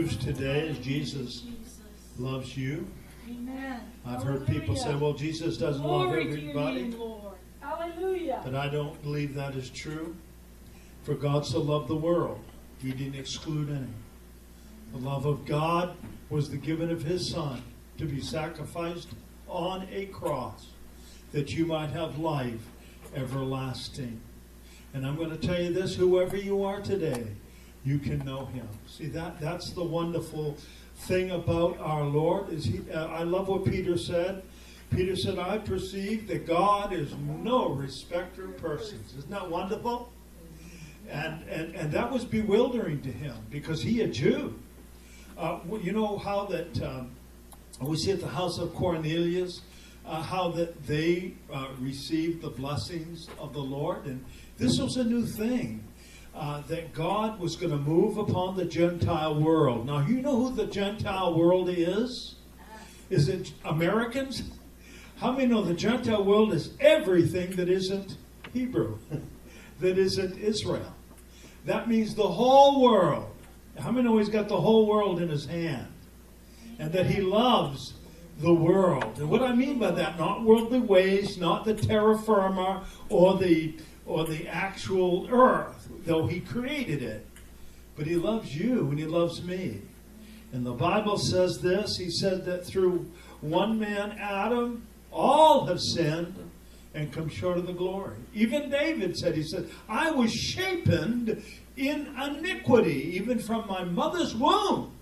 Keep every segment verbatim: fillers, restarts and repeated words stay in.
news today is Jesus loves you. Amen. I've heard people say, well, Jesus doesn't love everybody. Name, Lord. Hallelujah. But I don't believe that is true. For God so loved the world, he didn't exclude any. The love of God was the giving of his Son to be sacrificed on a cross that you might have life everlasting. And I'm going to tell you this, whoever you are today, you can know him. See, that that's the wonderful thing about our Lord. Is he? Uh, I love what Peter said. Peter said, I perceive that God is no respecter of persons. Isn't that wonderful? And, and, and that was bewildering to him because he a Jew. Uh, you know how that um, we see at the house of Cornelius, uh, how that they uh, received the blessings of the Lord. And this was a new thing, uh, that God was going to move upon the Gentile world. Now, you know who the Gentile world is? Is it Americans? How many know the Gentile world is everything that isn't Hebrew, that isn't Israel? That means the whole world. How many know he's got the whole world in his hand? And that he loves the world. And what I mean by that, not worldly ways, not the terra firma or the or the actual earth, though he created it. But he loves you and he loves me. And the Bible says this. He said that through one man, Adam, all have sinned and come short of the glory. Even David said, he said, I was shapen in iniquity, even from my mother's womb.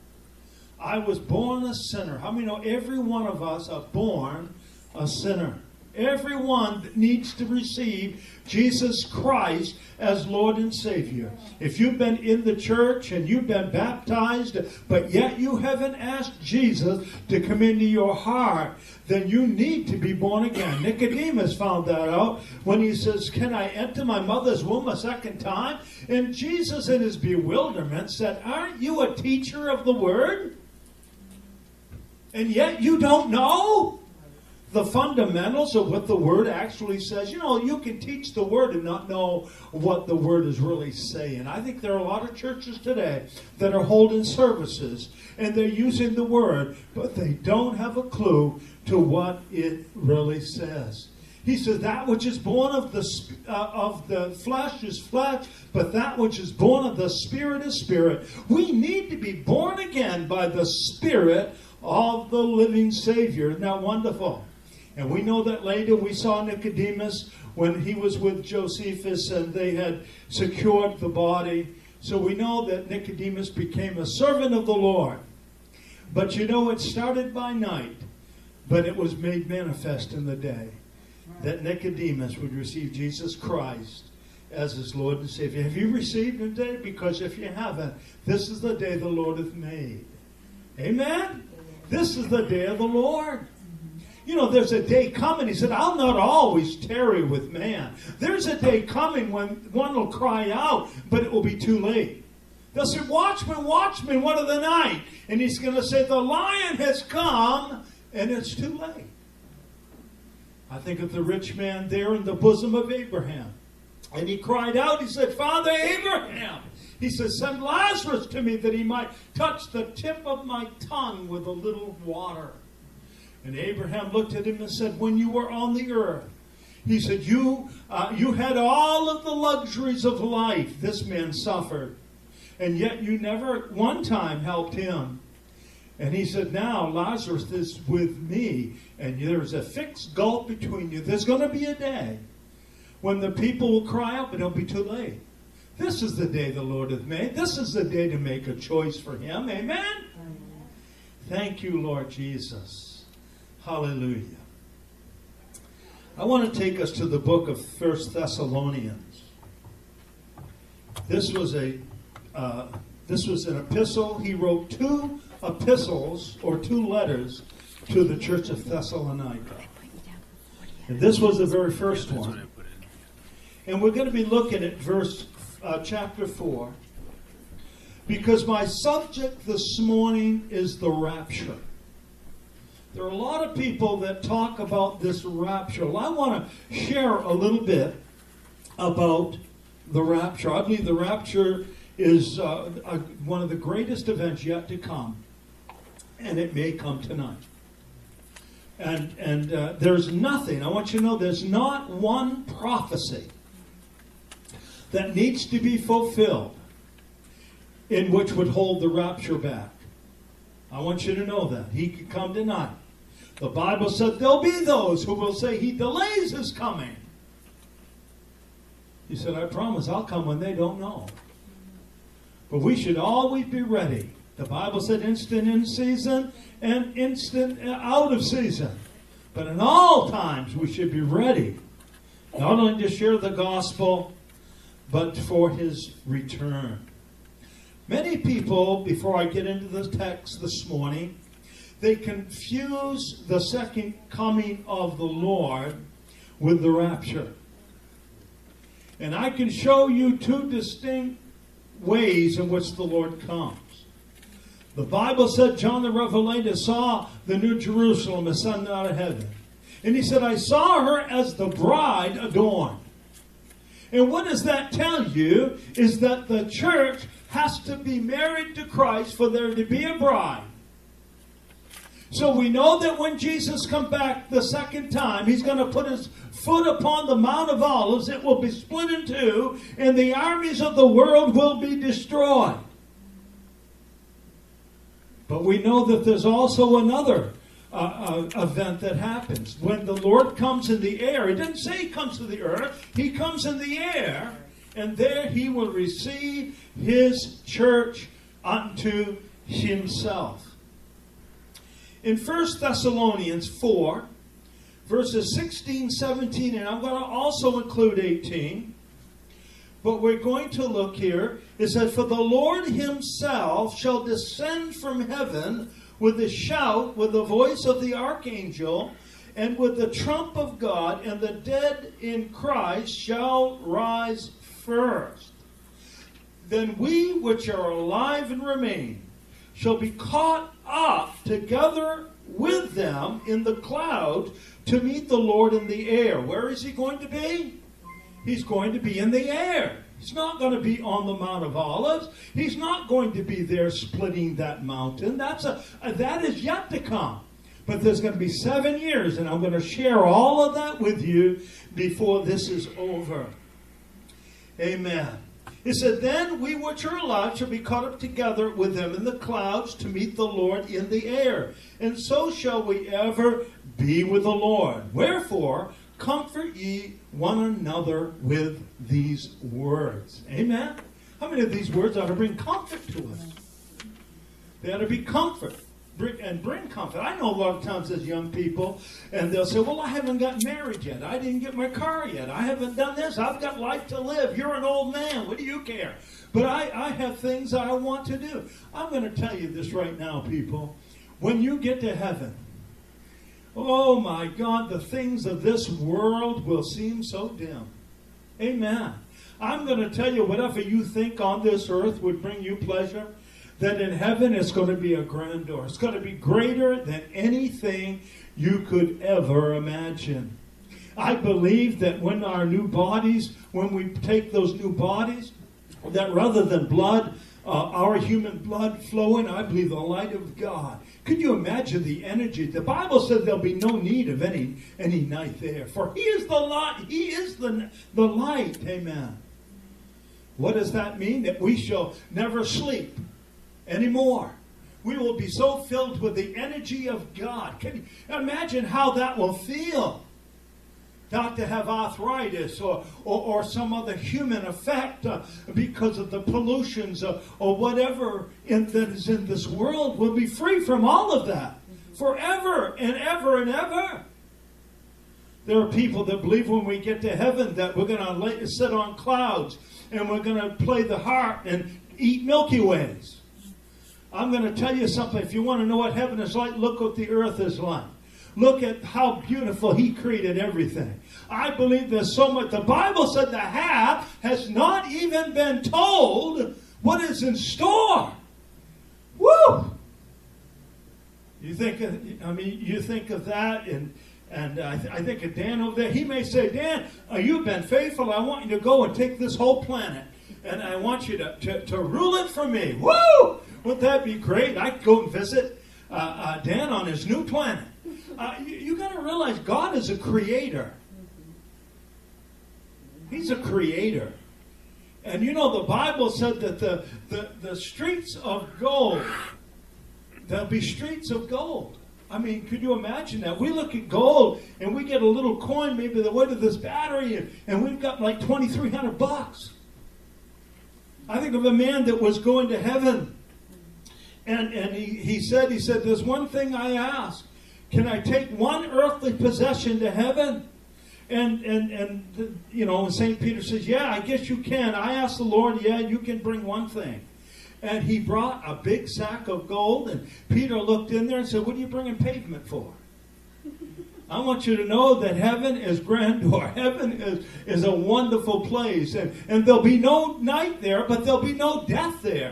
I was born a sinner. How many know every one of us are born a sinner? Everyone that needs to receive Jesus Christ as Lord and Savior. If you've been in the church and you've been baptized, but yet you haven't asked Jesus to come into your heart, then you need to be born again. Nicodemus found that out when he says, can I enter my mother's womb a second time? And Jesus in his bewilderment said, aren't you a teacher of the word? And yet you don't know the fundamentals of what the word actually says. You know, you can teach the word and not know what the word is really saying. I think there are a lot of churches today that are holding services and they're using the word, but they don't have a clue to what it really says. He says that which is born of the uh, of the flesh is flesh, but that which is born of the Spirit is spirit. We need to be born again by the Spirit of the living Savior. Isn't that wonderful? And we know that later we saw Nicodemus when he was with Josephus and they had secured the body. So we know that Nicodemus became a servant of the Lord. But you know, it started by night, but it was made manifest in the day that Nicodemus would receive Jesus Christ as his Lord and Savior. Have you received him today? Because if you haven't, this is the day the Lord hath made. Amen? This is the day of the Lord. You know, there's a day coming. He said, I'll not always tarry with man. There's a day coming when one will cry out, but it will be too late. They'll say, watchman, watchman, what of the night? And he's going to say, the lion has come, and it's too late. I think of the rich man there in the bosom of Abraham. And he cried out, he said, Father Abraham. He says, send Lazarus to me that he might touch the tip of my tongue with a little water. And Abraham looked at him and said, when you were on the earth, he said, you, uh, you had all of the luxuries of life. This man suffered. And yet you never one time helped him. And he said, now Lazarus is with me. And there's a fixed gulf between you. There's going to be a day when the people will cry out, but it'll be too late. This is the day the Lord hath made. This is the day to make a choice for him. Amen? Amen. Thank you, Lord Jesus. Hallelujah. I want to take us to the book of First Thessalonians. This was a uh, this was an epistle. He wrote two epistles or two letters to the church of Thessalonica. And this was the very first one. And we're going to be looking at verse uh, chapter four, because my subject this morning is the rapture. There are a lot of people that talk about this rapture. Well, I want to share a little bit about the rapture. I believe the rapture is uh, a, one of the greatest events yet to come, and it may come tonight. And and uh, there's nothing, I want you to know, there's not one prophecy that needs to be fulfilled in which would hold the rapture back. I want you to know that. He could come tonight. The Bible said there'll be those who will say he delays his coming. He said, I promise I'll come when they don't know. But we should always be ready. The Bible said instant in season and instant out of season. But in all times we should be ready. Not only to share the gospel, but for his return. Many people, before I get into the text this morning, they confuse the second coming of the Lord with the rapture. And I can show you two distinct ways in which the Lord comes. The Bible said John the Revelator saw the New Jerusalem ascend out of heaven. And he said, I saw her as the bride adorned. And what does that tell you? Is that the church has to be married to Christ for there to be a bride. So we know that when Jesus comes back the second time, he's going to put his foot upon the Mount of Olives. It will be split in two, and the armies of the world will be destroyed. But we know that there's also another uh, uh, event that happens. When the Lord comes in the air, he didn't say he comes to the earth. He comes in the air, and there he will receive his church unto himself. In First Thessalonians four, verses sixteen, seventeen, and I'm going to also include eighteen, but we're going to look here. It says, for the Lord himself shall descend from heaven with a shout, with the voice of the archangel, and with the trump of God, and the dead in Christ shall rise first. Then we which are alive and remain shall be caught up together with them in the cloud to meet the Lord in the air. Where is he going to be? He's going to be in the air. He's not going to be on the Mount of Olives. He's not going to be there splitting that mountain. That's a, that is yet to come. But there's going to be seven years, and I'm going to share all of that with you before this is over. Amen. It said, then we which are alive shall be caught up together with them in the clouds to meet the Lord in the air. And so shall we ever be with the Lord. Wherefore, comfort ye one another with these words. Amen? How many of these words ought to bring comfort to us? They ought to be comfort. Bring, and bring comfort. I know a lot of times as young people, and they'll say, well, I haven't got married yet. I didn't get my car yet. I haven't done this. I've got life to live. You're an old man. What do you care? But I, I have things I want to do. I'm going to tell you this right now, people. When you get to heaven, oh my God, the things of this world will seem so dim. Amen. I'm going to tell you, whatever you think on this earth would bring you pleasure, that in heaven it's going to be a grandeur. It's going to be greater than anything you could ever imagine. I believe that when our new bodies, when we take those new bodies, that rather than blood, uh, our human blood flowing, I believe the light of God. Could you imagine the energy? The Bible says there'll be no need of any, any night there. For he is the light. He is the, the light. Amen. What does that mean? That we shall never sleep anymore. We will be so filled with the energy of God. Can you imagine how that will feel? Not to have arthritis or, or, or some other human effect uh, because of the pollutions uh, or whatever in, that is in this world. We'll be free from all of that forever and ever and ever. There are people that believe when we get to heaven that we're going to sit on clouds and we're going to play the harp and eat Milky Ways. I'm going to tell you something. If you want to know what heaven is like, look what the earth is like. Look at how beautiful he created everything. I believe there's so much. The Bible said the half has not even been told what is in store. Woo! You think of, I mean, you think of that, and and I, th- I think of Dan over there. He may say, Dan, uh, you've been faithful. I want you to go and take this whole planet. and I want you to, to, to rule it for me. Woo! Wouldn't that be great? I could go and visit uh, uh, Dan on his new planet. Uh, you you got to realize God is a creator. He's a creator. And you know, the Bible said that the, the, the streets of gold, there'll be streets of gold. I mean, could you imagine that? We look at gold and we get a little coin, maybe the weight of this battery, and, and we've got like twenty-three hundred bucks. I think of a man that was going to heaven. And, and he, he said, he said, there's one thing I ask. Can I take one earthly possession to heaven? And, and, and you know, Saint Peter says, yeah, I guess you can. I asked the Lord, yeah, you can bring one thing. And he brought a big sack of gold, and Peter looked in there and said, what are you bringing pavement for? I want you to know that heaven is grandeur. Heaven is, is a wonderful place. And, and there'll be no night there, but there'll be no death there.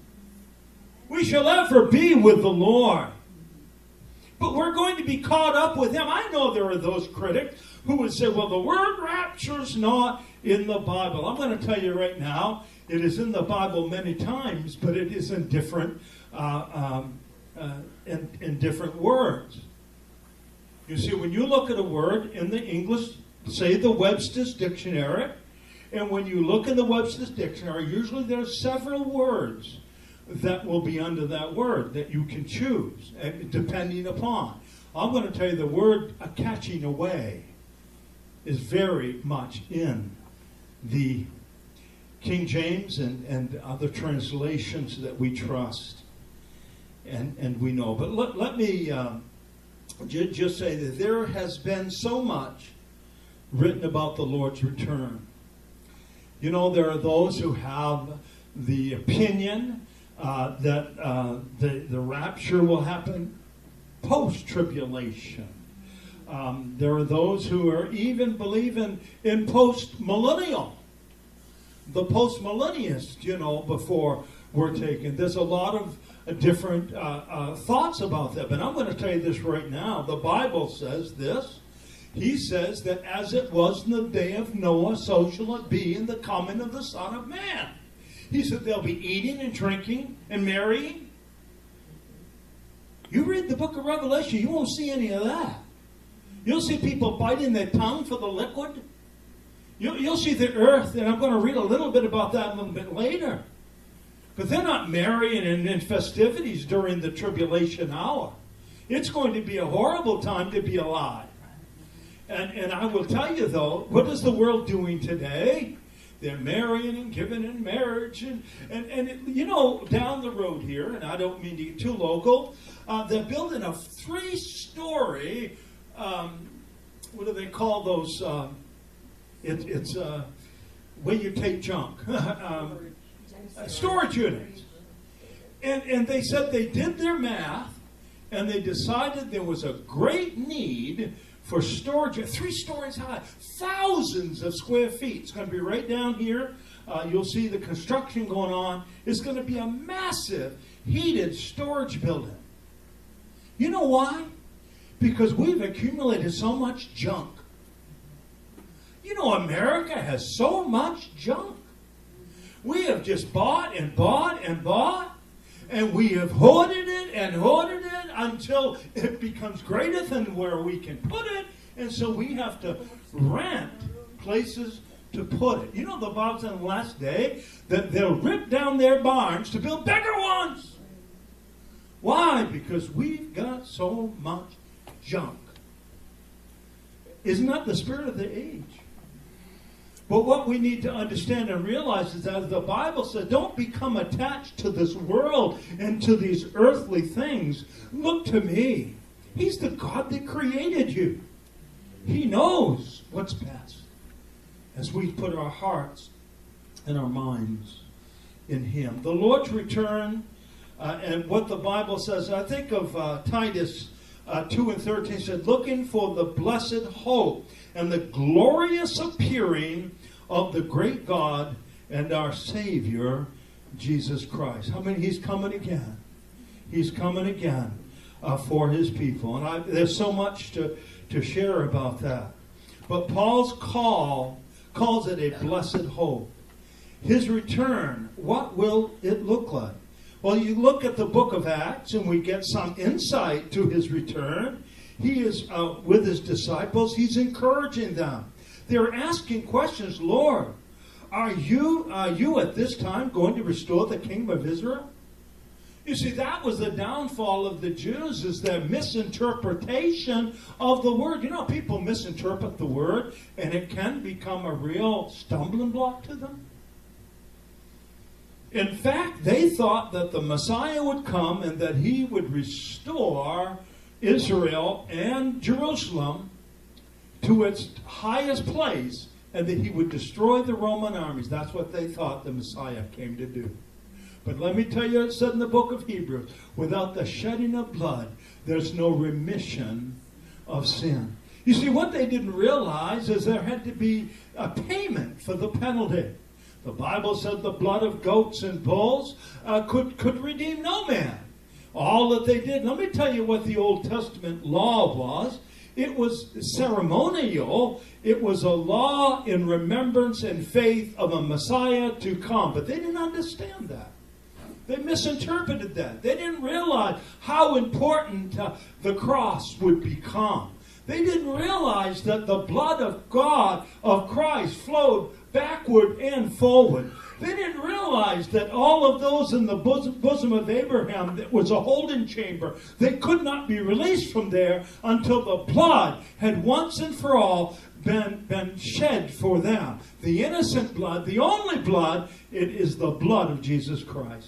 We shall ever be with the Lord. But we're going to be caught up with him. I know there are those critics who would say, well, the word rapture's not in the Bible. I'm going to tell you right now, it is in the Bible many times, but it is in different, uh, um, uh, in, in different words. You see, when you look at a word in the English, say the Webster's Dictionary, and when you look in the Webster's Dictionary, usually there are several words that will be under that word that you can choose, depending upon. I'm going to tell you the word uh, catching away is very much in the King James and, and other translations that we trust and, and we know. But let, let me uh, j- just say that there has been so much written about the Lord's return. You know, there are those who have the opinion uh, that uh, the, the rapture will happen post-tribulation. Um, there are those who are even believing in post-millennial. The post-millennialists, you know, before we're taken. There's a lot of uh, different uh, uh, thoughts about that. But I'm going to tell you this right now. The Bible says this. He says that as it was in the day of Noah, so shall it be in the coming of the Son of Man. He said they'll be eating and drinking and marrying. You read the book of Revelation, you won't see any of that. You'll see people biting their tongue for the liquid. You'll, you'll see the earth, and I'm going to read a little bit about that a little bit later. But they're not marrying and in festivities during the tribulation hour. It's going to be a horrible time to be alive. And, and I will tell you, though, what is the world doing today? They're marrying and giving in marriage. And, and, and it, you know, down the road here, and I don't mean to get too local, uh, they're building a three-story, um, what do they call those? Um, it, it's uh, where you take junk. um, uh, storage units. And, and they said they did their math, and they decided there was a great need for storage, three stories high, thousands of square feet. It's going to be right down here. Uh, you'll see the construction going on. It's going to be a massive heated storage building. You know why? Because we've accumulated so much junk. You know, America has so much junk. We have just bought and bought and bought, and we have hoarded it and hoarded it until it becomes greater than where we can put it, and so we have to rent places to put it. You know, the Bible said in the last day that they'll rip down their barns to build bigger ones. Why? Because we've got so much junk. Isn't that the spirit of the age? But what we need to understand and realize is that the Bible said, don't become attached to this world and to these earthly things. Look to me. He's the God that created you. He knows what's best as we put our hearts and our minds in Him. The Lord's return uh, and what the Bible says, I think of uh, Titus uh, two and thirteen, said, looking for the blessed hope and the glorious appearing of the great God and our Savior, Jesus Christ. How many? He's coming again. He's coming again uh, for His people. And I, there's so much to, to share about that. But Paul's call calls it a blessed hope. his return, what will it look like? Well, you look at the book of Acts and we get some insight to his return. He is uh, with his disciples. He's encouraging them. They're asking questions. Lord, are you, are you at this time going to restore the kingdom of Israel? You see, that was the downfall of the Jews, is their misinterpretation of the word. You know, people misinterpret the word, and it can become a real stumbling block to them. In fact, they thought that the Messiah would come and that he would restore Israel and Jerusalem to its highest place, and that he would destroy the Roman armies. That's what they thought the Messiah came to do. But let me tell you, it said in the book of Hebrews, without the shedding of blood, there's no remission of sin. You see, what they didn't realize is there had to be a payment for the penalty. The Bible said the blood of goats and bulls uh, could, could redeem no man. All that they did. Let me tell you what the Old Testament law was. It was ceremonial. It was a law in remembrance and faith of a Messiah to come. But they didn't understand that. They misinterpreted that. They didn't realize how important uh, the cross would become. They didn't realize that the blood of God, of Christ, flowed backward and forward. They didn't realize that all of those in the bosom, bosom of Abraham, that was a holding chamber, they could not be released from there until the blood had once and for all been, been shed for them. The innocent blood, the only blood, it is the blood of Jesus Christ.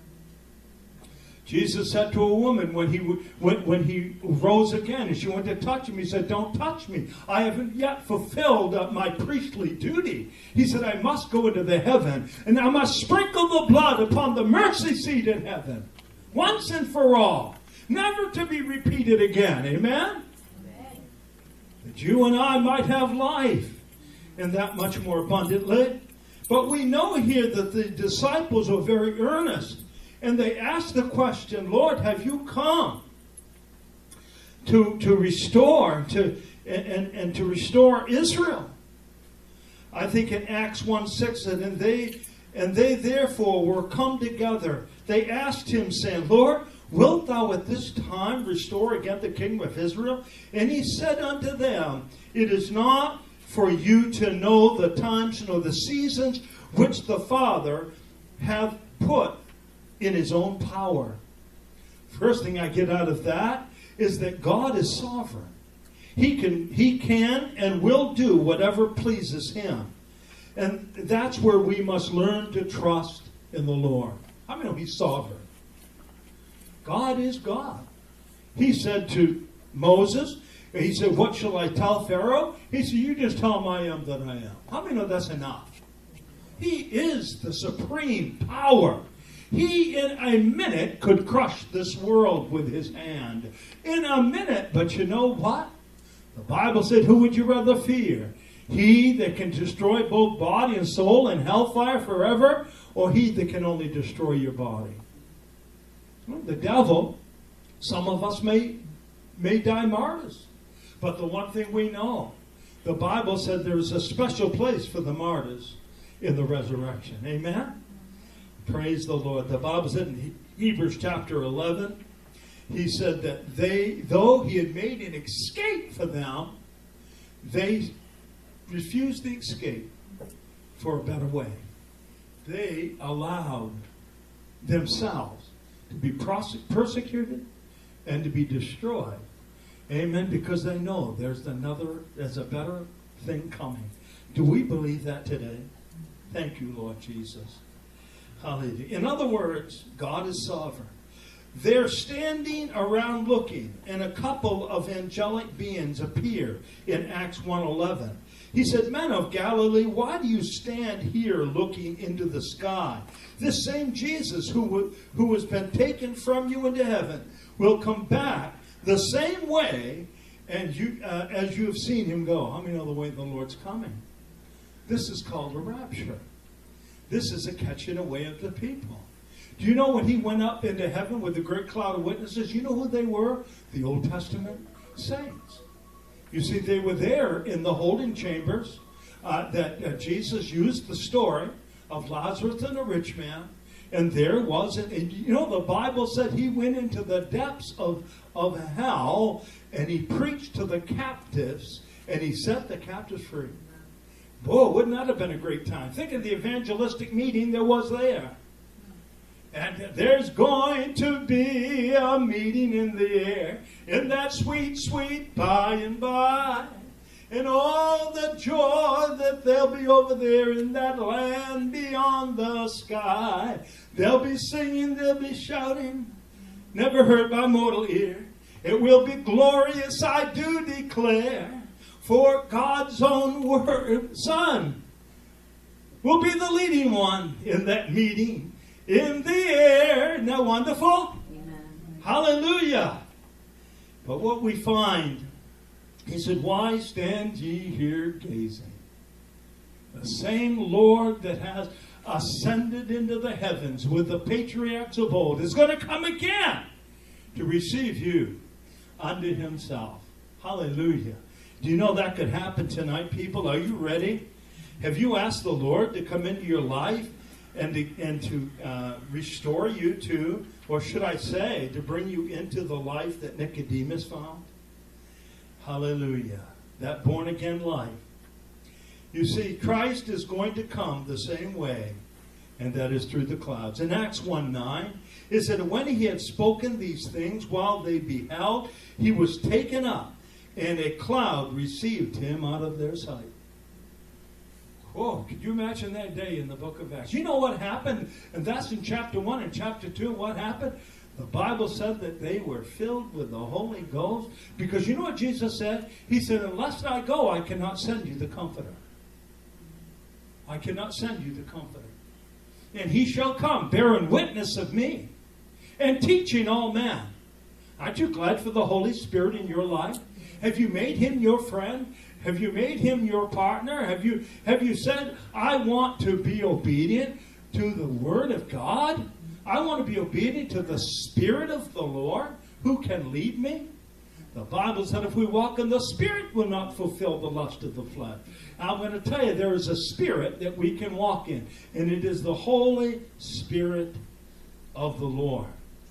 Jesus said to a woman when he when, when he rose again and she went to touch him, he said, "Don't touch me. I haven't yet fulfilled uh, my priestly duty." He said, "I must go into the heaven and I must sprinkle the blood upon the mercy seat in heaven once and for all, never to be repeated again." Amen? Amen. That you and I might have life, and that much more abundantly. But we know here that the disciples were very earnest. And they asked the question, "Lord, have you come to, to restore to, and, and to restore Israel?" I think in Acts one six, and they and they therefore were come together. They asked him, saying, "Lord, wilt thou at this time restore again the kingdom of Israel?" And he said unto them, "It is not for you to know the times nor the seasons which the Father hath put in his own power." First thing I get out of that is that God is sovereign. He can, he can and will do whatever pleases him. And that's where we must learn to trust in the Lord. How many know he's sovereign? God is God. He said to Moses, he said, "What shall I tell Pharaoh?" He said, "You just tell him I am that I am." How many know that's enough? He is the supreme power. He, in a minute, could crush this world with his hand. In a minute. But you know what? The Bible said, who would you rather fear? He that can destroy both body and soul in hellfire forever, or he that can only destroy your body? Well, the devil, some of us may, may die martyrs. But the one thing we know, the Bible said there is a special place for the martyrs in the resurrection. Amen? Praise the Lord. The Bible said in Hebrews chapter eleven, he said that they, though he had made an escape for them, they refused the escape for a better way. They allowed themselves to be persecuted and to be destroyed. Amen. Because they know there's another, there's a better thing coming. Do we believe that today? Thank you, Lord Jesus. Hallelujah. In other words, God is sovereign. They're standing around looking, and a couple of angelic beings appear in Acts one eleven. He said, "Men of Galilee, why do you stand here looking into the sky? This same Jesus who, who has been taken from you into heaven will come back the same way and you, uh, as you have seen him go." How many know the way the Lord's coming? This is called a rapture. This is a catching away of the people. Do you know when he went up into heaven with the great cloud of witnesses? You know who they were? The Old Testament saints. You see, they were there in the holding chambers uh, that uh, Jesus used the story of Lazarus and the rich man. And there was, and, and you know, the Bible said he went into the depths of, of hell, and he preached to the captives, and he set the captives free. Boy, wouldn't that have been a great time? Think of the evangelistic meeting there was there. And there's going to be a meeting in the air, in that sweet, sweet by and by. And all the joy that there'll be over there in that land beyond the sky. They'll be singing, they'll be shouting, never heard by mortal ear. It will be glorious, I do declare, for God's own word, Son, will be the leading one in that meeting in the air. Isn't that wonderful? Amen. Hallelujah. But what we find, he said, why stand ye here gazing? The same Lord that has ascended into the heavens with the patriarchs of old is going to come again to receive you unto himself. Hallelujah. Do you know that could happen tonight, people? Are you ready? Have you asked the Lord to come into your life and to, and to uh, restore you to, or should I say, to bring you into the life that Nicodemus found? Hallelujah. That born-again life. You see, Christ is going to come the same way, and that is through the clouds. In Acts one nine, it said, when he had spoken these things while they beheld, he was taken up, and a cloud received him out of their sight. Whoa, could you imagine that day in the book of Acts? You know what happened? And that's in chapter one and chapter two. What happened? The Bible said that they were filled with the Holy Ghost. Because you know what Jesus said? He said, unless I go, I cannot send you the Comforter. I cannot send you the Comforter. And he shall come, bearing witness of me, and teaching all men. Aren't you glad for the Holy Spirit in your life? Have you made him your friend? Have you made him your partner? Have you, have you said, I want to be obedient to the Word of God? I want to be obedient to the Spirit of the Lord who can lead me? The Bible said if we walk in the Spirit, we'll not fulfill the lust of the flesh. I'm going to tell you, there is a Spirit that we can walk in, and it is the Holy Spirit of the Lord.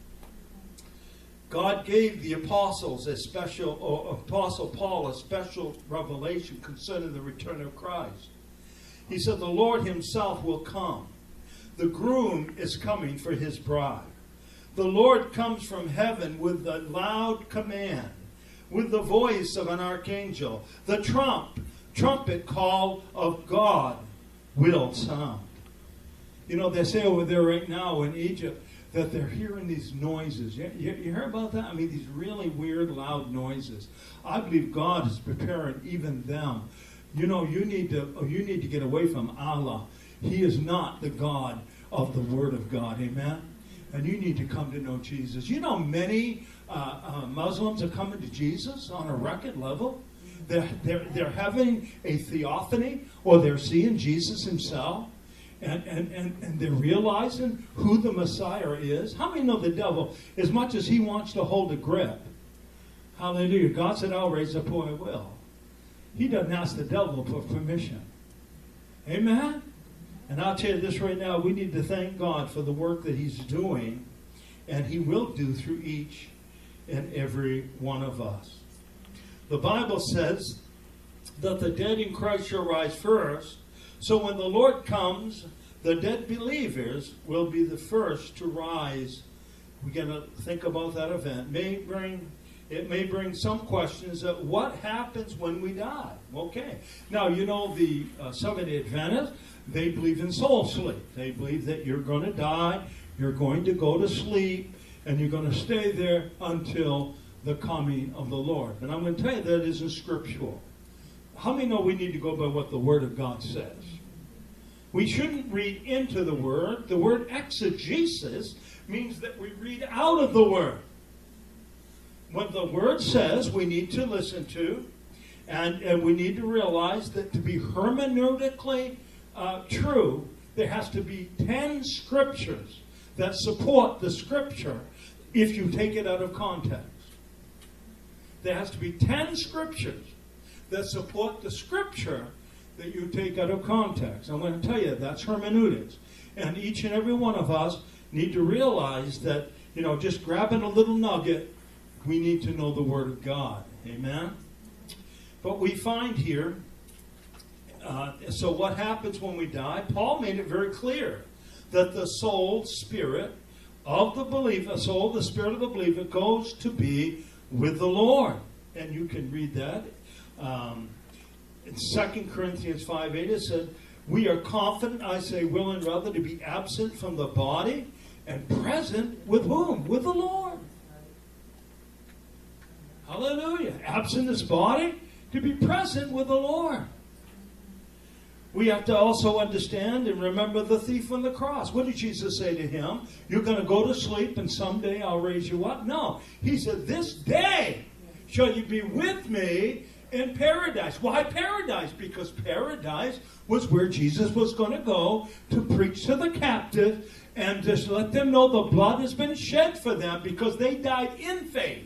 God gave the apostles a special, or Apostle Paul a special revelation concerning the return of Christ. He said the Lord himself will come. The groom is coming for his bride. The Lord comes from heaven with a loud command, with the voice of an archangel. The trump, trumpet call of God will sound. You know, they say over there right now in Egypt that they're hearing these noises. You, you, you hear about that? I mean, these really weird, loud noises. I believe God is preparing even them. You know, you need to you need to get away from Allah. He is not the God of the Word of God. Amen? And you need to come to know Jesus. You know, many uh, uh, Muslims are coming to Jesus on a record level. They're, they're, they're having a theophany, or they're seeing Jesus himself. And, and, and, and they're realizing who the Messiah is. How many know the devil, as much as he wants to hold a grip, hallelujah, God said, I'll raise up who I will. He doesn't ask the devil for permission. Amen? And I'll tell you this right now, we need to thank God for the work that he's doing, and he will do through each and every one of us. The Bible says that the dead in Christ shall rise first. So when the Lord comes, the dead believers will be the first to rise. We're going to think about that event. May bring, it may bring some questions of what happens when we die. Okay. Now, you know, the uh, Seventh-day Adventists, they believe in soul sleep. They believe that you're going to die, you're going to go to sleep, and you're going to stay there until the coming of the Lord. And I'm going to tell you that isn't scriptural. How many know we need to go by what the Word of God says? We shouldn't read into the Word. The word exegesis means that we read out of the Word. What the Word says, we need to listen to, and, and we need to realize that to be hermeneutically uh, true, there has to be ten scriptures that support the scripture if you take it out of context. There has to be ten scriptures that support the scripture that you take out of context. I'm going to tell you, that's hermeneutics. And each and every one of us need to realize that, you know, just grabbing a little nugget, we need to know the Word of God. Amen? But we find here, uh, so what happens when we die? Paul made it very clear that the soul, spirit of the believer, soul, the spirit of the believer goes to be with the Lord. And you can read that. Um, in Second Corinthians five eight, it said, we are confident, I say willing rather, to be absent from the body and present with whom? With the Lord. Hallelujah. Absent this body, to be present with the Lord. We have to also understand and remember the thief on the cross. What did Jesus say to him? You're going to go to sleep and someday I'll raise you up? No. He said, this day shall you be with me in paradise. Why paradise? Because paradise was where Jesus was going to go to preach to the captive and just let them know the blood has been shed for them because they died in faith.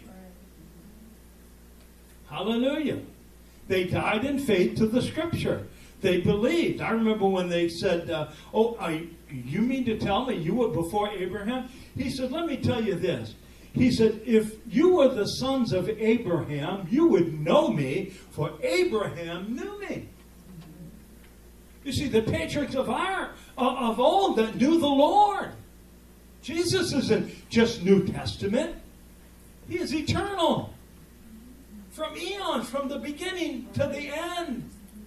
Hallelujah. They died in faith to the Scripture. They believed. I remember when they said, uh, oh, I, you mean to tell me you were before Abraham? He said, let me tell you this. He said, if you were the sons of Abraham, you would know me, for Abraham knew me. You see, the patriarchs of our of old that knew the Lord. Jesus isn't just New Testament. He is eternal. From eons, from the beginning to the end.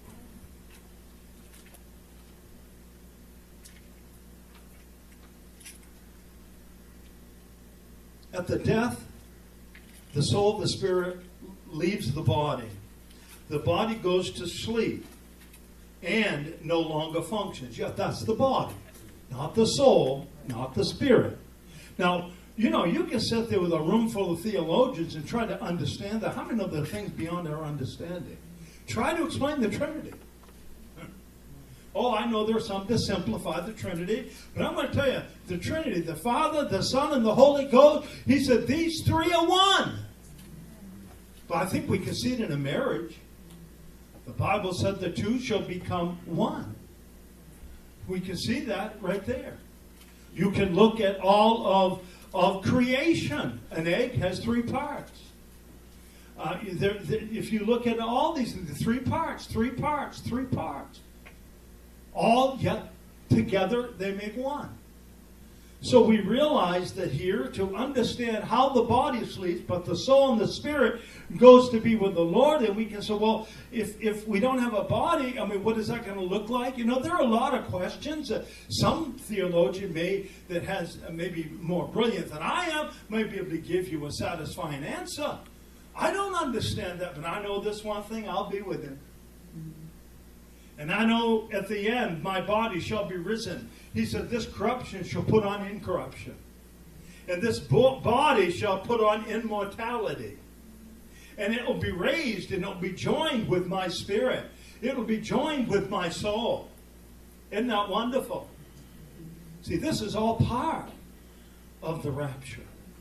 At the death, the soul, the spirit leaves the body. The body goes to sleep and no longer functions. Yeah, that's the body. Not the soul, not the spirit. Now, you know, you can sit there with a room full of theologians and try to understand that. How many know there are things beyond our understanding? Try to explain the Trinity. Oh, I know there are some that simplify the Trinity, but I'm going to tell you, the Trinity, the Father, the Son, and the Holy Ghost, he said these three are one. But I think we can see it in a marriage. The Bible said the two shall become one. We can see that right there. You can look at all of, of creation. An egg has three parts. Uh, there, there, if you look at all these, three parts, three parts, three parts. All yet together they make one. So we realize that here, to understand how the body sleeps, but the soul and the spirit goes to be with the Lord, and we can say, well, if, if we don't have a body, I mean, what is that going to look like? You know, there are a lot of questions. Uh, some theologian may, that has uh, maybe more brilliant than I am, may be able to give you a satisfying answer. I don't understand that, but I know this one thing, I'll be with him. And I know at the end, my body shall be risen. He said, this corruption shall put on incorruption. And this body shall put on immortality. And it will be raised and it will be joined with my spirit. It will be joined with my soul. Isn't that wonderful? See, this is all part of the rapture.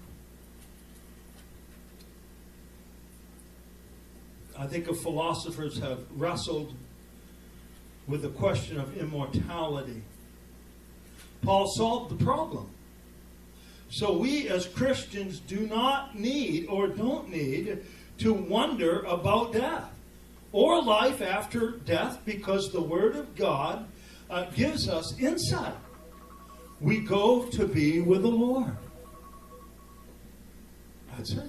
I think of philosophers have wrestled with the question of immortality. Paul solved the problem. So we as Christians do not need or don't need to wonder about death or life after death, because the Word of God uh, gives us insight. We go to be with the Lord. That's it.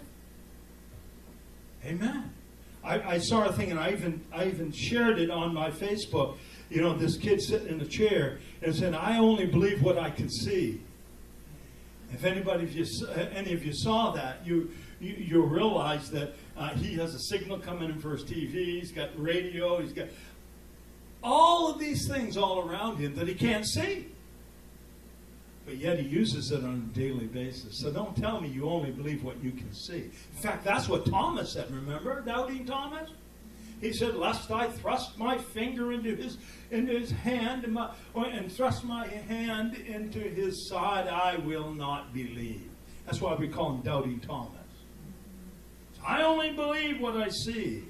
Amen. I, I saw a thing, and I even I even shared it on my Facebook. You know, this kid sitting in a chair and said, "I only believe what I can see." If anybody of you, any of you saw that, you you you'll realize that uh, he has a signal coming in for his T V. He's got radio. He's got all of these things all around him that he can't see. But yet he uses it on a daily basis. So don't tell me you only believe what you can see. In fact, that's what Thomas said. Remember, doubting Thomas? He said, "Lest I thrust my finger into his into his hand and, my, and thrust my hand into his side, I will not believe." That's why we call him doubting Thomas. I only believe what I see.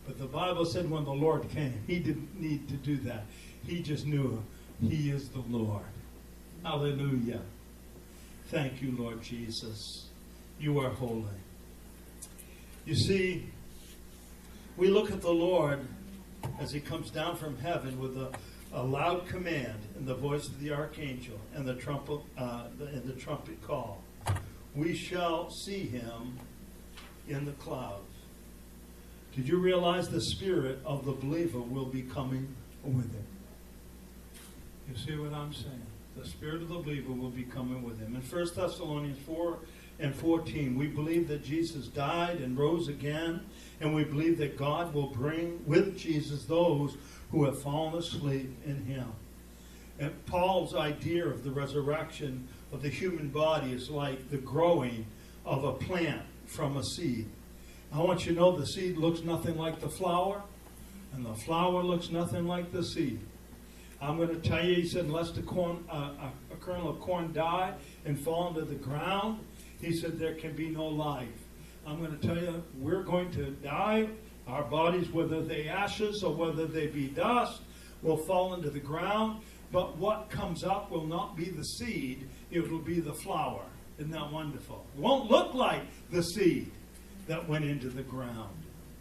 But the Bible said when the Lord came, he didn't need to do that. He just knew he is the Lord. Hallelujah. Thank you, Lord Jesus. You are holy. You see, we look at the Lord as he comes down from heaven with a, a loud command in the voice of the archangel and the trumpet, uh, the, and the trumpet call. We shall see him in the clouds. Did you realize the spirit of the believer will be coming with him? You see what I'm saying? The spirit of the believer will be coming with him. In First Thessalonians four and fourteen, we believe that Jesus died and rose again, and we believe that God will bring with Jesus those who have fallen asleep in him. And Paul's idea of the resurrection of the human body is like the growing of a plant from a seed. I want you to know the seed looks nothing like the flower, and the flower looks nothing like the seed. I'm going to tell you, he said, unless the corn, uh, a, a kernel of corn die and fall into the ground, he said there can be no life. I'm going to tell you, we're going to die. Our bodies, whether they ashes or whether they be dust, will fall into the ground. But what comes up will not be the seed. It will be the flower. Isn't that wonderful? It won't look like the seed that went into the ground.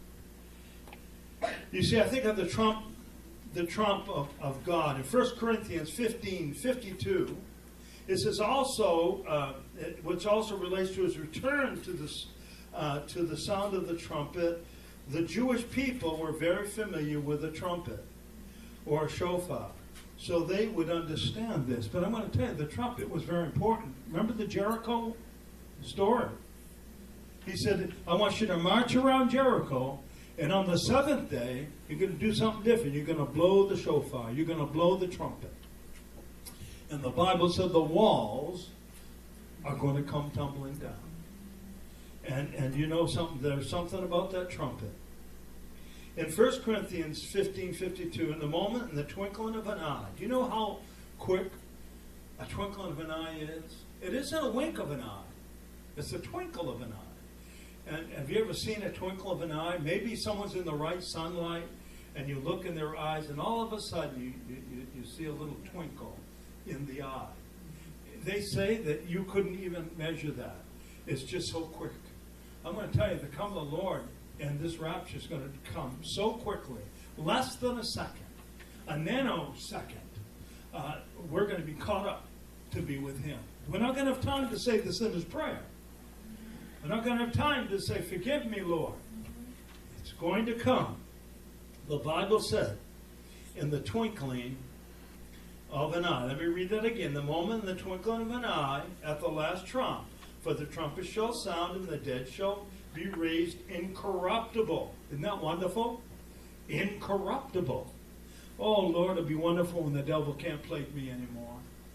You see, I think of the trump, the trump of, of God. In First Corinthians fifteen fifty-two, it says also, uh, which also relates to his return to this, uh, to the sound of the trumpet. The Jewish people were very familiar with a trumpet or a shofar, so they would understand this. But I'm going to tell you, the trumpet was very important. Remember the Jericho story? He said, I want you to march around Jericho, and on the seventh day, you're going to do something different. You're going to blow the shofar. You're going to blow the trumpet. And the Bible said the walls are going to come tumbling down. And and you know something, there's something about that trumpet. In First Corinthians fifteen fifty-two, in the moment, in the twinkling of an eye. Do you know how quick a twinkling of an eye is? It isn't a wink of an eye. It's a twinkle of an eye. And have you ever seen a twinkle of an eye? Maybe someone's in the right sunlight, and you look in their eyes, and all of a sudden you, you, you see a little twinkle in the eye. They say that you couldn't even measure that. It's just so quick. I'm going to tell you, the come of the Lord and this rapture is going to come so quickly, less than a second, a nanosecond. Uh, we're going to be caught up to be with him. We're not going to have time to say the sinner's prayer. We're not going to have time to say, forgive me, Lord. It's going to come. The Bible said, in the twinkling of an eye. Let me read that again. The moment in the twinkling of an eye at the last trump. For the trumpet shall sound, and the dead shall be raised incorruptible. Isn't that wonderful? Incorruptible. Oh, Lord, it'll be wonderful when the devil can't plague me anymore.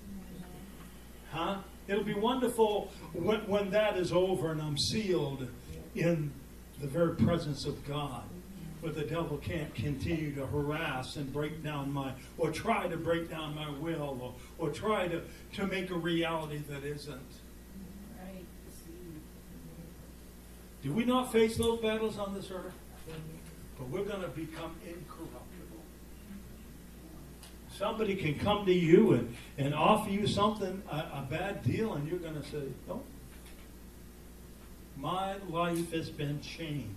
Huh? It'll be wonderful when, when that is over and I'm sealed in the very presence of God, where the devil can't continue to harass and break down my, or try to break down my will, or, or try to, to make a reality that isn't. Do we not face those battles on this earth? But we're going to become incorruptible. Somebody can come to you and, and offer you something, a, a bad deal, and you're going to say, no. My life has been changed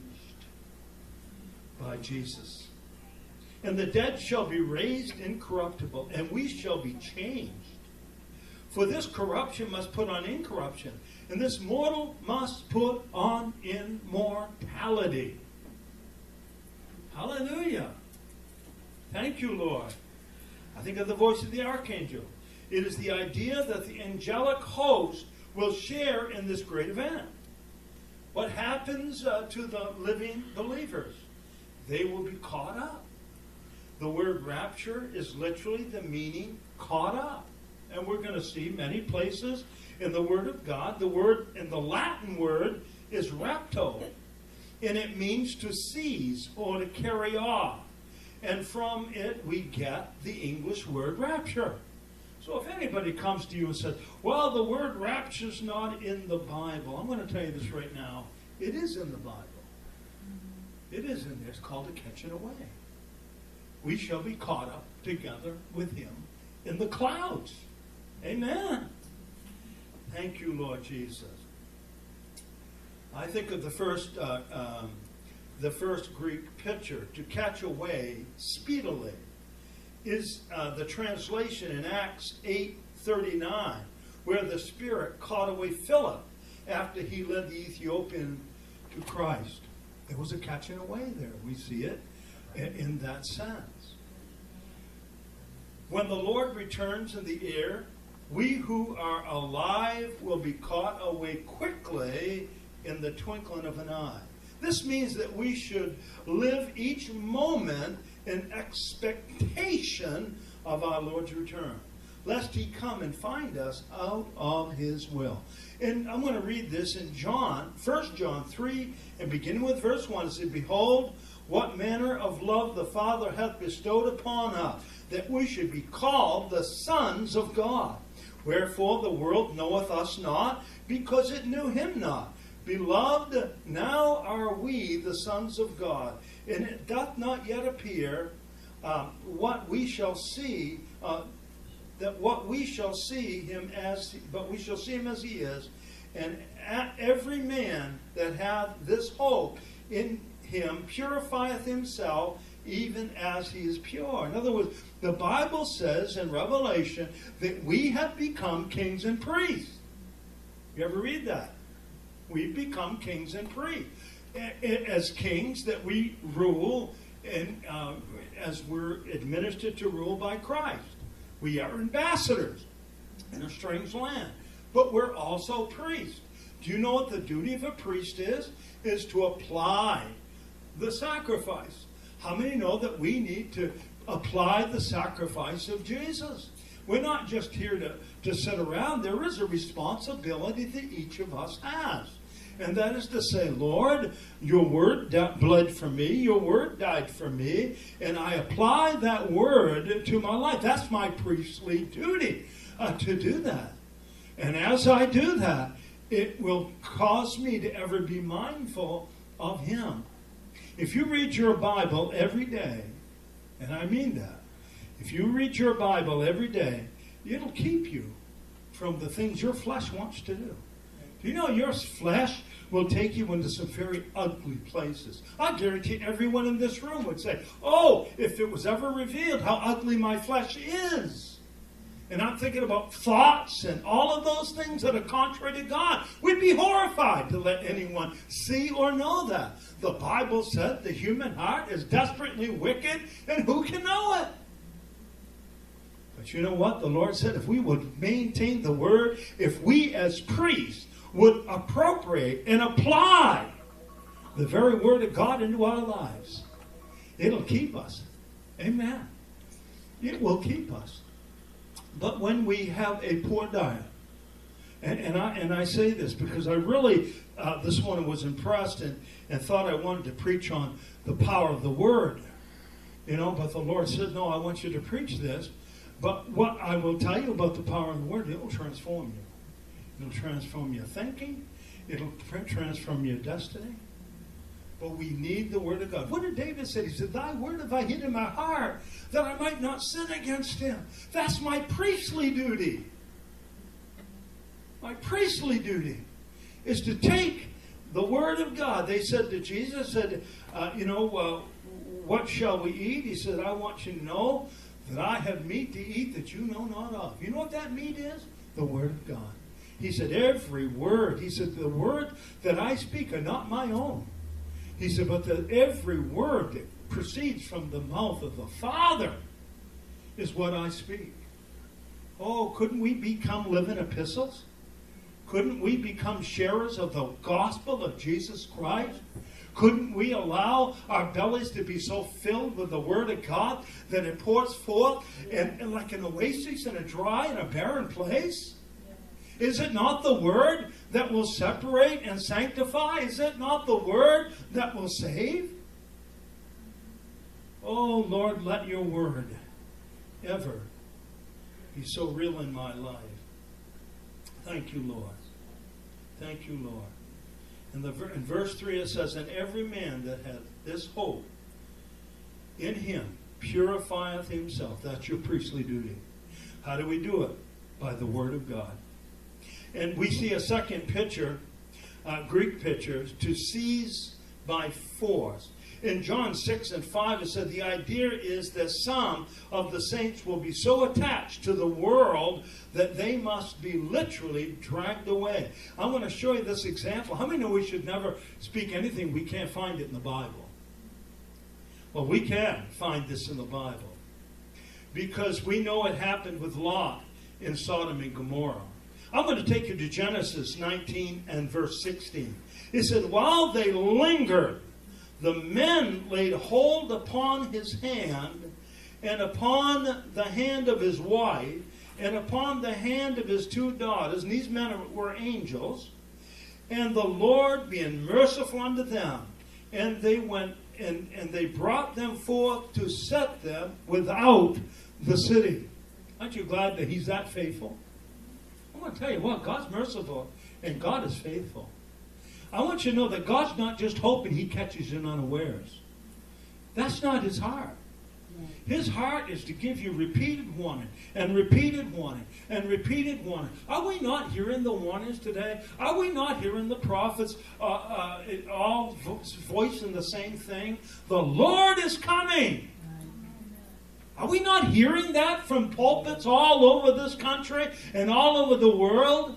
by Jesus. And the dead shall be raised incorruptible, and we shall be changed. For this corruption must put on incorruption, and this mortal must put on immortality. Hallelujah. Thank you, Lord. I think of the voice of the archangel. It is the idea that the angelic host will share in this great event. What happens uh, to the living believers? They will be caught up. The word rapture is literally the meaning caught up. And we're going to see many places in the Word of God. The word, in the Latin word, is rapto. And it means to seize or to carry off. And from it we get the English word rapture. So if anybody comes to you and says, well, the word rapture is not in the Bible, I'm going to tell you this right now. It is in the Bible. It is in there. It's called a catching away. We shall be caught up together with him in the clouds. Amen. Thank you, Lord Jesus. I think of the first, uh, um, the first Greek picture, to catch away speedily, is uh, the translation in Acts eight thirty-nine, where the Spirit caught away Philip after he led the Ethiopian to Christ. There was a catching away there. We see it in, in that sense. When the Lord returns in the air, we who are alive will be caught away quickly in the twinkling of an eye. This means that we should live each moment in expectation of our Lord's return, lest he come and find us out of his will. And I'm going to read this in John, First John three, and beginning with verse one, it says, Behold, what manner of love the Father hath bestowed upon us, that we should be called the sons of God. Wherefore the world knoweth us not, because it knew him not. Beloved, now are we the sons of God, and it doth not yet appear um, what we shall see, uh, that what we shall see him as, but we shall see him as he is. And every man that hath this hope in him purifieth himself, even as he is pure. In other words, the Bible says in Revelation that we have become kings and priests. You ever read that? We've become kings and priests. As kings, that we rule, and uh, as we're administered to rule by Christ. We are ambassadors in a strange land. But we're also priests. Do you know what the duty of a priest is? Is to apply the sacrifice. How many know that we need to apply the sacrifice of Jesus? We're not just here to, to sit around. There is a responsibility that each of us has. And that is to say, Lord, your word bled for me, your word died for me, and I apply that word to my life. That's my priestly duty, uh, to do that. And as I do that, it will cause me to ever be mindful of him. If you read your Bible every day, and I mean that, if you read your Bible every day, it'll keep you from the things your flesh wants to do. Do you know your flesh will take you into some very ugly places? I guarantee everyone in this room would say, oh, if it was ever revealed how ugly my flesh is. And I'm thinking about thoughts and all of those things that are contrary to God. We'd be horrified to let anyone see or know that. The Bible said the human heart is desperately wicked, and who can know it? But you know what? The Lord said if we would maintain the word, if we as priests would appropriate and apply the very word of God into our lives, it'll keep us. Amen. It will keep us. But when we have a poor diet, and, and, I, and I say this because I really, uh, this morning was impressed and, and thought I wanted to preach on the power of the word. You know, but the Lord said, no, I want you to preach this. But what I will tell you about the power of the word, it will transform you. It'll transform your thinking. It'll transform your destiny. But we need the word of God. What did David say? He said, thy word have I hid in my heart, that I might not sin against him. That's my priestly duty. My priestly duty is to take the word of God. They said to Jesus, said, uh, you know, uh, what shall we eat? He said, I want you to know that I have meat to eat that you know not of. You know what that meat is? The word of God. He said, every word. He said, the word that I speak are not my own. He said, but the, every word that proceeds from the mouth of the Father is what I speak. Oh, couldn't we become living epistles? Couldn't we become sharers of the gospel of Jesus Christ? Couldn't we allow our bellies to be so filled with the word of God that it pours forth and, and like an oasis in a dry and a barren place? Is it not the word that will separate and sanctify? Is it not the word that will save? Oh, Lord, let your word ever be so real in my life. Thank you, Lord. Thank you, Lord. In, the, in verse three it says, and every man that hath this hope in him purifieth himself. That's your priestly duty. How do we do it? By the word of God. And we see a second picture, uh, Greek picture, to seize by force. In John six and five, it said the idea is that some of the saints will be so attached to the world that they must be literally dragged away. I want to show you this example. How many know we should never speak anything we can't find it in the Bible? Well, we can find this in the Bible. Because we know it happened with Lot in Sodom and Gomorrah. I'm going to take you to Genesis nineteen and verse sixteen. It said, while they lingered, the men laid hold upon his hand, and upon the hand of his wife, and upon the hand of his two daughters. And these men were angels. And the Lord being merciful unto them, and they went and, and they brought them forth to set them without the city. Aren't you glad that he's that faithful? I want to tell you what, God's merciful and God is faithful. I want you to know that God's not just hoping he catches you unawares. That's not his heart. His heart is to give you repeated warning and repeated warning and repeated warning. Are we not hearing the warnings today? Are we not hearing the prophets uh, uh, all vo- voicing the same thing? The Lord is coming. Are we not hearing that from pulpits all over this country and all over the world?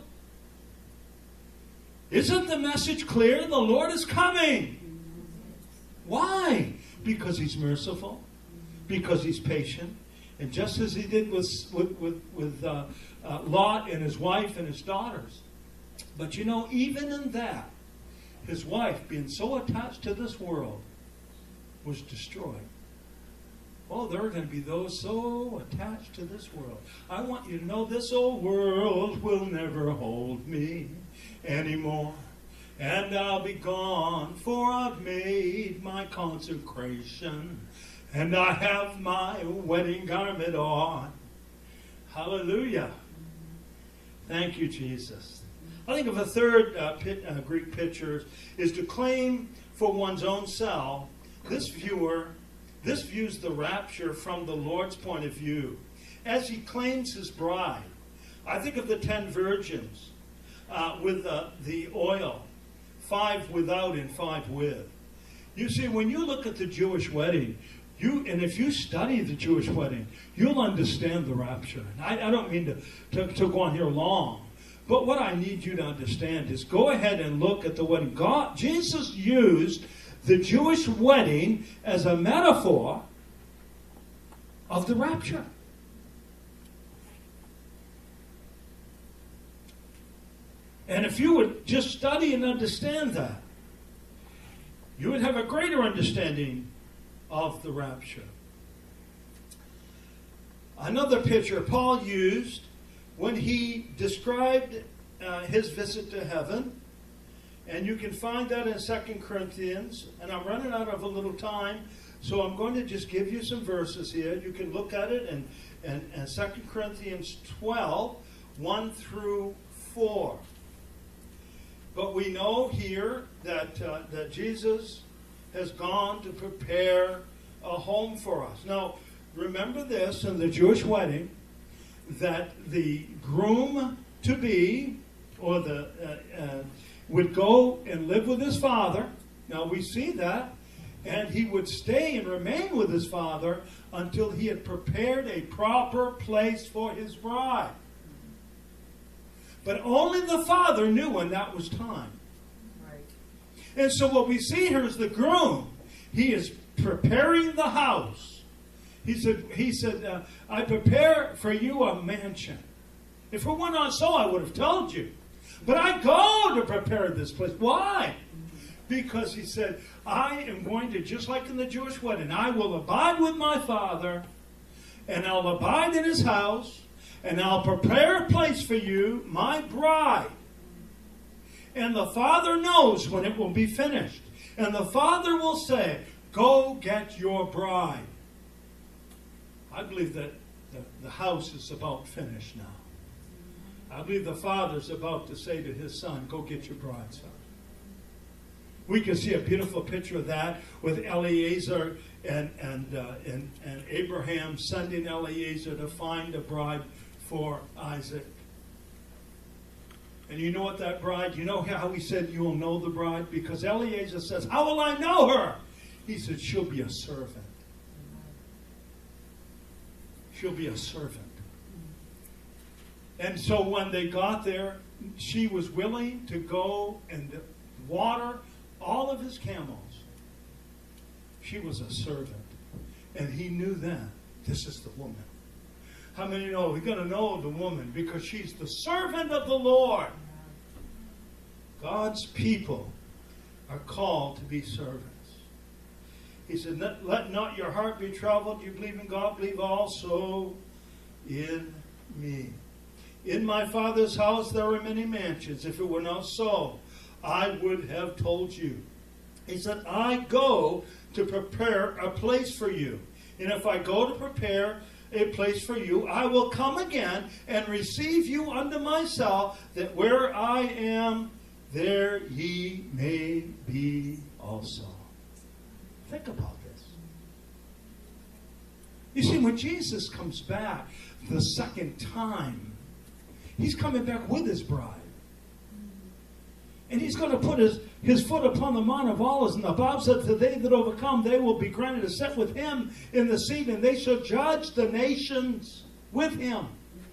Isn't the message clear? The Lord is coming. Why? Because he's merciful. Because he's patient. And just as he did with, with, with, with uh, uh, Lot and his wife and his daughters. But you know, even in that, his wife, being so attached to this world, was destroyed. Oh, there are going to be those so attached to this world. I want you to know this old world will never hold me anymore. And I'll be gone, for I've made my consecration. And I have my wedding garment on. Hallelujah. Thank you, Jesus. I think of a third uh, pit, uh, Greek picture is to claim for one's own self. This viewer, this views the rapture from the Lord's point of view as he claims his bride. I think of the ten virgins uh, with uh, the oil, five without and five with. You see, when you look at the Jewish wedding, You, and if you study the Jewish wedding, you'll understand the rapture. And I, I don't mean to, to, to go on here long, but what I need you to understand is go ahead and look at the wedding. God, Jesus used the Jewish wedding as a metaphor of the rapture. And if you would just study and understand that, you would have a greater understanding of the rapture. Another picture Paul used when he described uh, his visit to heaven, and you can find that in Second Corinthians, and I'm running out of a little time, so I'm going to just give you some verses here. You can look at it in, in, in Second Corinthians twelve, one through four. But we know here that uh, that Jesus has gone to prepare a home for us. Now, remember this in the Jewish wedding, that the groom-to-be, or the uh, uh, would go and live with his father. Now, we see that. And he would stay and remain with his father until he had prepared a proper place for his bride. But only the father knew when that was time. Right. And so what we see here is the groom. He is preparing the house. He said, he said, uh, I prepare for you a mansion. If it were not so, I would have told you. But I go to prepare this place. Why? Because he said, I am going to, just like in the Jewish wedding, I will abide with my father, and I'll abide in his house, and I'll prepare a place for you, my bride. And the Father knows when it will be finished. And the Father will say, go get your bride. I believe that the, the house is about finished now. I believe the Father's about to say to his son, go get your bride, son. We can see a beautiful picture of that with Eliezer and and, uh, and and Abraham sending Eliezer to find a bride for Isaac. And you know what that bride, you know how he said you will know the bride? Because Eliezer says, how will I know her? He said, she'll be a servant. She'll be a servant. And so when they got there, she was willing to go and water all of his camels. She was a servant. And he knew then, this is the woman. How many know? We're going to know the woman because she's the servant of the Lord. God's people are called to be servants. He said, let, let not your heart be troubled. You believe in God, believe also in me. In my Father's house there are many mansions. If it were not so, I would have told you. He said, I go to prepare a place for you. And if I go to prepare a place for you, I will come again and receive you unto myself, that where I am, there ye may be also. Think about this. You see, when Jesus comes back the second time, he's coming back with his bride. And he's going to put his, his foot upon the Mount of Olives. And the Bible said, to they that overcome, they will be granted to sit with him in the seat, and they shall judge the nations with him.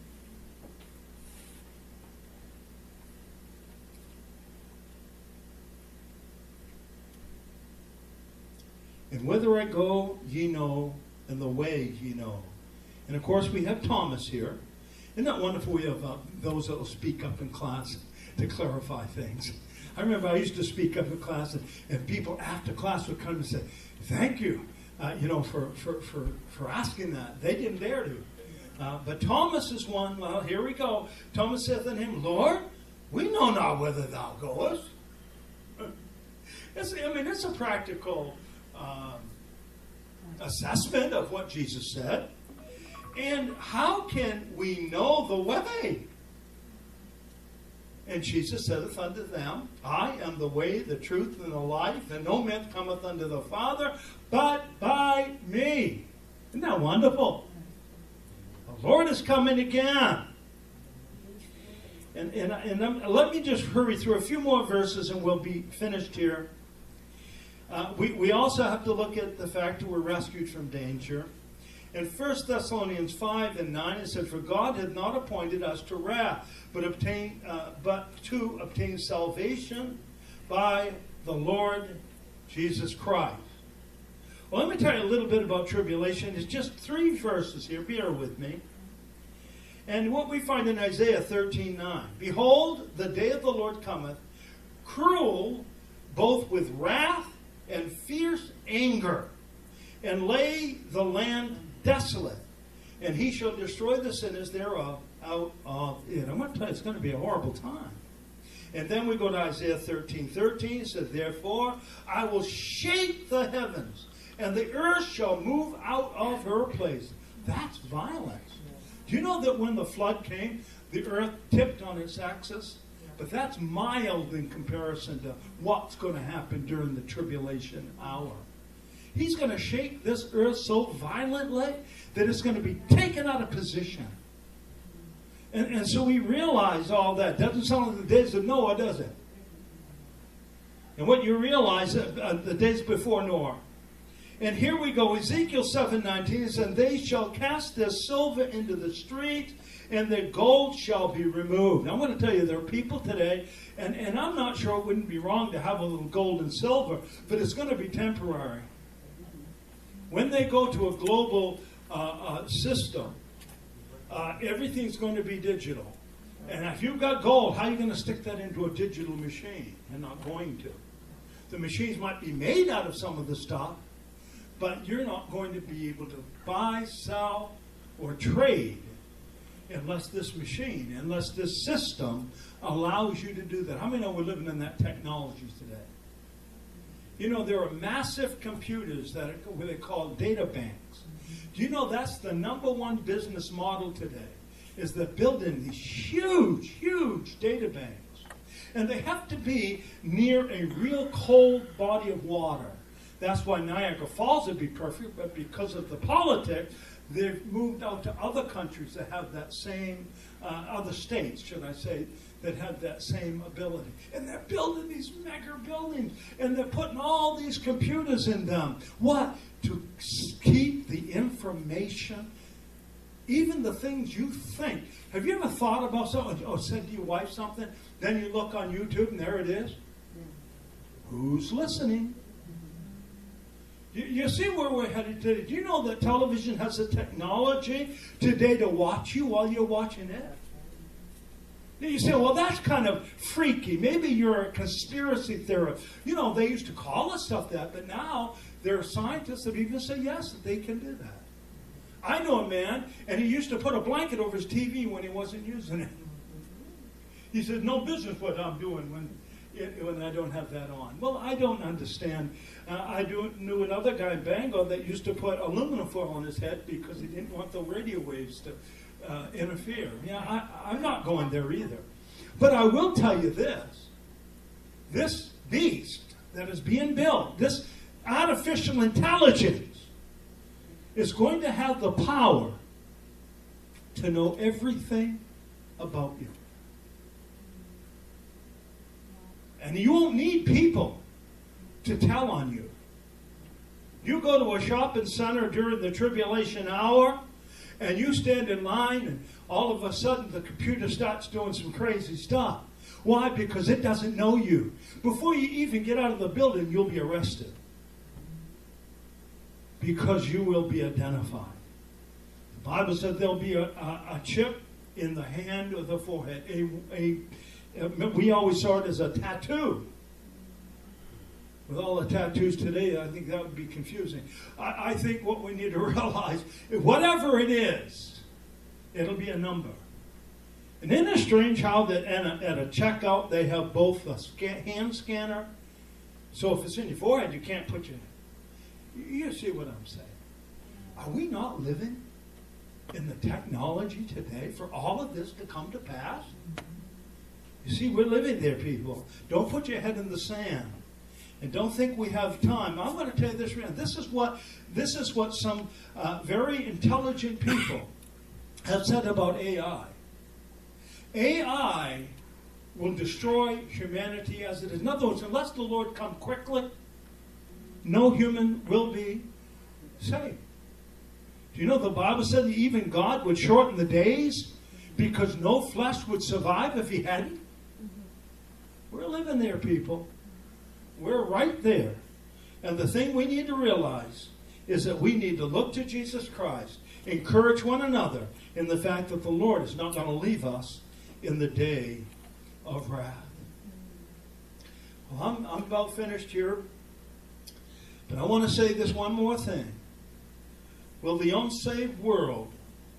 And whither I go, ye know, and the way ye know. And of course, we have Thomas here. Isn't that wonderful? We have uh, those that will speak up in class to clarify things. I remember I used to speak up in class, and, and people after class would come and say, thank you, uh, you know, for, for, for, for asking that. They didn't dare to. Uh, but Thomas is one. Well, here we go. Thomas saith unto him, Lord, we know not whither thou goest. It's, I mean, it's a practical um, assessment of what Jesus said. And how can we know the way? And Jesus saith unto them, I am the way, the truth, and the life, and no man cometh unto the Father but by me. Isn't that wonderful? The Lord is coming again. And, and, and um, let me just hurry through a few more verses and we'll be finished here. Uh, we, we also have to look at the fact that we're rescued from danger. In First Thessalonians five and nine, it said, for God hath not appointed us to wrath, but obtain, uh, but to obtain salvation by the Lord Jesus Christ. Well, let me tell you a little bit about tribulation. It's just three verses here. Bear with me. And what we find in Isaiah thirteen nine. Behold, the day of the Lord cometh, cruel, both with wrath and fierce anger, and lay the land desolate, and he shall destroy the sinners thereof out of it. I'm going to tell you, it's going to be a horrible time. And then we go to Isaiah thirteen thirteen. It says, therefore I will shake the heavens, and the earth shall move out of her place. That's violence. Do you know that when the flood came, the earth tipped on its axis? But that's mild in comparison to what's going to happen during the tribulation hour. He's going to shake this earth so violently that it's going to be taken out of position. And, and so we realize all that. Doesn't sound like the days of Noah, does it? And what you realize, uh, the days before Noah. And here we go, Ezekiel seven nineteen says, and they shall cast their silver into the street, and their gold shall be removed. Now, I want to tell you, there are people today, and, and I'm not sure it wouldn't be wrong to have a little gold and silver, but it's going to be temporary. When they go to a global uh, uh, system, uh, everything's going to be digital. And if you've got gold, how are you going to stick that into a digital machine? You're not going to. The machines might be made out of some of the stuff, but you're not going to be able to buy, sell, or trade unless this machine, unless this system allows you to do that. How many know we're living in that technology today? You know, there are massive computers that are what they call data banks. Do you know that's the number one business model today, is that building these huge, huge data banks. And they have to be near a real cold body of water. That's why Niagara Falls would be perfect, but because of the politics, they've moved out to other countries that have that same, uh, other states, should I say, that have that same ability. And they're building these mega buildings, and they're putting all these computers in them. What? To keep the information, even the things you think. Have you ever thought about something, or said to your wife something, then you look on YouTube and there it is? Who's listening? You, you see where we're headed today. Do you know that television has the technology today to watch you while you're watching it? You say, well, that's kind of freaky. Maybe you're a conspiracy theorist. You know, they used to call us stuff that, but now there are scientists that even say, yes, that they can do that. I know a man, and he used to put a blanket over his T V when he wasn't using it. He said, no business what I'm doing when, when I don't have that on. Well, I don't understand. Uh, I do, knew another guy in Bangor that used to put aluminum foil on his head because he didn't want the radio waves to Uh, interfere. Yeah, I, I'm not going there either. But I will tell you this. This beast that is being built, this artificial intelligence, is going to have the power to know everything about you. And you won't need people to tell on you. You go to a shopping center during the tribulation hour, and you stand in line, and all of a sudden the computer starts doing some crazy stuff. Why? Because it doesn't know you. Before you even get out of the building, you'll be arrested. Because you will be identified. The Bible said there'll be a, a, a chip in the hand or the forehead. A, a, a, we always saw it as a tattoo. With all the tattoos today, I think that would be confusing. I, I think what we need to realize, whatever it is, it'll be a number. And isn't it strange how that at a, at a checkout they have both a scan, hand scanner? So if it's in your forehead, you can't put your... You see what I'm saying? Are we not living in the technology today for all of this to come to pass? You see, we're living there, people. Don't put your head in the sand. And don't think we have time. I'm going to tell you this. This is what this is what some uh, very intelligent people have said about A I. A I will destroy humanity as it is. In other words, unless the Lord come quickly, no human will be saved. Do you know the Bible said that even God would shorten the days because no flesh would survive if he hadn't? We're living there, people. We're right there. And the thing we need to realize is that we need to look to Jesus Christ, encourage one another in the fact that the Lord is not going to leave us in the day of wrath. Well, I'm, I'm about finished here. But I want to say this one more thing. Will the unsaved world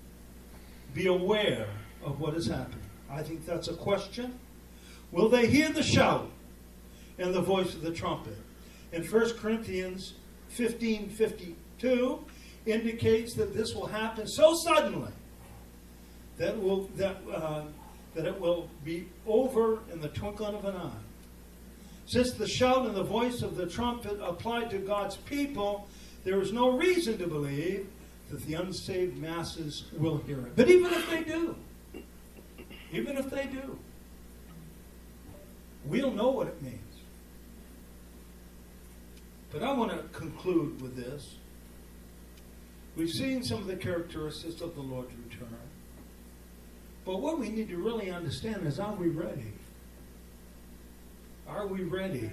be aware of what is happening? I think that's a question. Will they hear the shout and the voice of the trumpet? In First Corinthians fifteen fifty-two indicates that this will happen so suddenly that will that uh, that it will be over in the twinkling of an eye. Since the shout and the voice of the trumpet applied to God's people, there is no reason to believe that the unsaved masses will hear it. But even if they do, even if they do, we'll know what it means. But I want to conclude with this. We've seen some of the characteristics of the Lord's return. But what we need to really understand is, are we ready? Are we ready?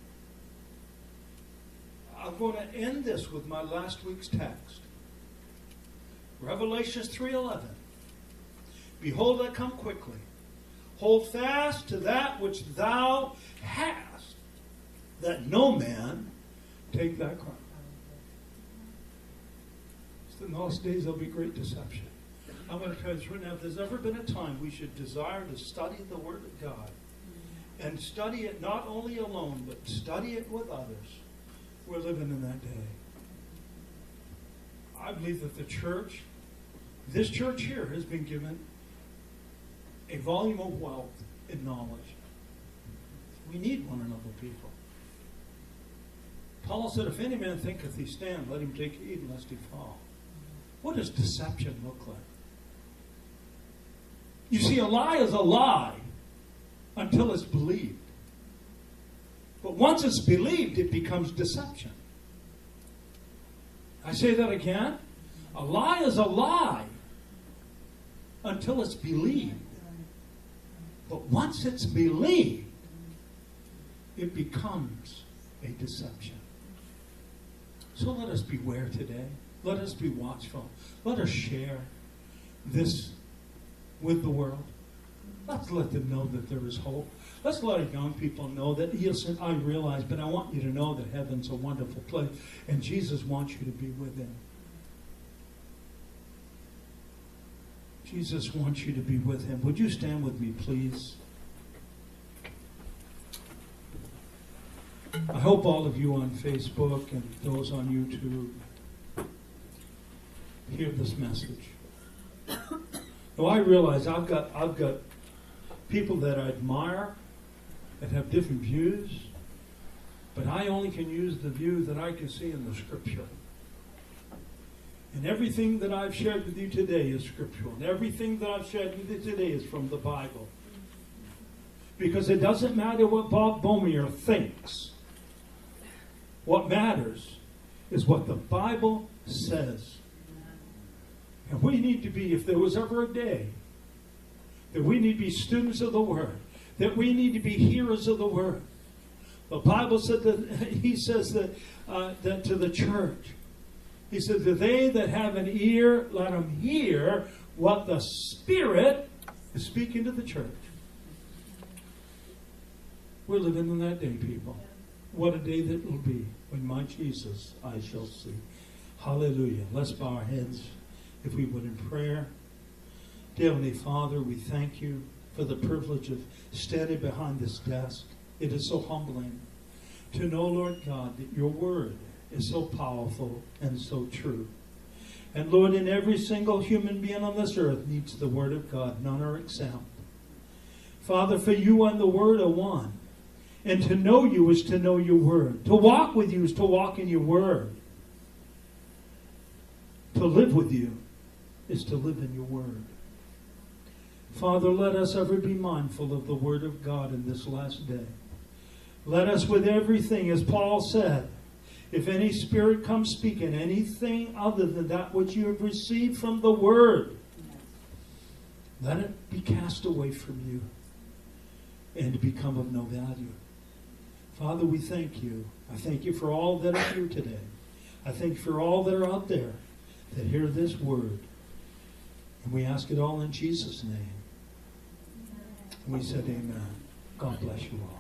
I'm going to end this with my last week's text. Revelation three eleven. Behold, I come quickly. Hold fast to that which thou hast, that no man take thy crown. In those days there'll be great deception. I'm going to tell you right now, if there's ever been a time we should desire to study the Word of God, and study it not only alone, but study it with others, we're living in that day. I believe that the church, this church here, has been given a volume of wealth in knowledge. We need one another, people. Paul said, if any man thinketh he stand, let him take heed lest he fall. What does deception look like? You see, a lie is a lie until it's believed. But once it's believed, it becomes deception. I say that again. A lie is a lie until it's believed. But once it's believed, it becomes a deception. So let us beware today. Let us be watchful. Let us share this with the world. Let's let them know that there is hope. Let's let our young people know that, yes, I realize, but I want you to know that heaven's a wonderful place, and Jesus wants you to be with him. Jesus wants you to be with him. Would you stand with me, please? I hope all of you on Facebook and those on YouTube hear this message. Now, I realize I've got I've got people that I admire that have different views, but I only can use the view that I can see in the Scripture. And everything that I've shared with you today is scriptural. And everything that I've shared with you today is from the Bible. Because it doesn't matter what Bob Beaumere thinks. What matters is what the Bible says. And we need to be, if there was ever a day that we need to be students of the Word, that we need to be hearers of the Word. The Bible said that, he says that, uh, that to the church, he said, that they that have an ear, let them hear what the Spirit is speaking to the church. We're living in that day, people. What a day that will be when my Jesus I shall see. Hallelujah. Let's bow our heads, if we would, in prayer. Dear Heavenly Father, we thank you for the privilege of standing behind this desk. It is so humbling to know, Lord God, that your word is so powerful and so true. And Lord, in every single human being on this earth needs the word of God, none are exempt. Father, for you and the word are one. And to know you is to know your word. To walk with you is to walk in your word. To live with you is to live in your word. Father, let us ever be mindful of the word of God in this last day. Let us with everything, as Paul said, if any spirit comes speaking anything other than that which you have received from the word, let it be cast away from you and become of no value. Father, we thank you. I thank you for all that are here today. I thank you for all that are out there that hear this word. And we ask it all in Jesus' name. And we said amen. God bless you all.